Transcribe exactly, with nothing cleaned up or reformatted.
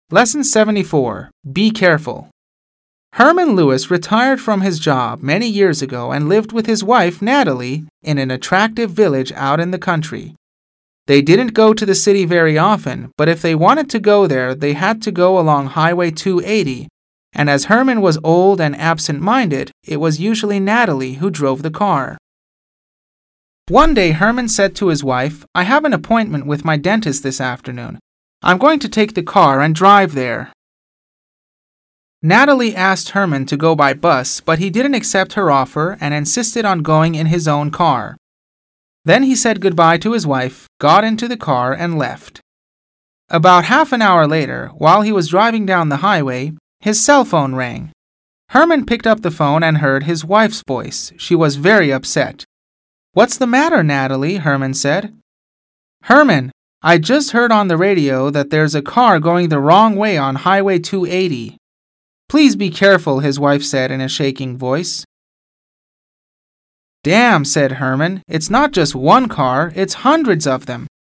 Lesson seventy-four. Be careful. Herman Lewis retired from his job many years ago and lived with his wife, Natalie, in an attractive village out in the country. They didn't go to the city very often, but if they wanted to go there, they had to go along Highway two eighty, and as Herman was old and absent-minded, it was usually Natalie who drove the car. One day, Herman said to his wife, "I have an appointment with my dentist this afternoon. I'm going to take the car and drive there." Natalie asked Herman to go by bus, but he didn't accept her offer and insisted on going in his own car. Then he said goodbye to his wife, got into the car, and left. About half an hour later, while he was driving down the highway, his cell phone rang. Herman picked up the phone and heard his wife's voice. She was very upset. "What's the matter, Natalie?" Herman said. "Herman, I just heard on the radio that there's a car going the wrong way on Highway two eighty. "Please be careful," his wife said in a shaking voice. "Damn," said Herman. "It's not just one car, it's hundreds of them.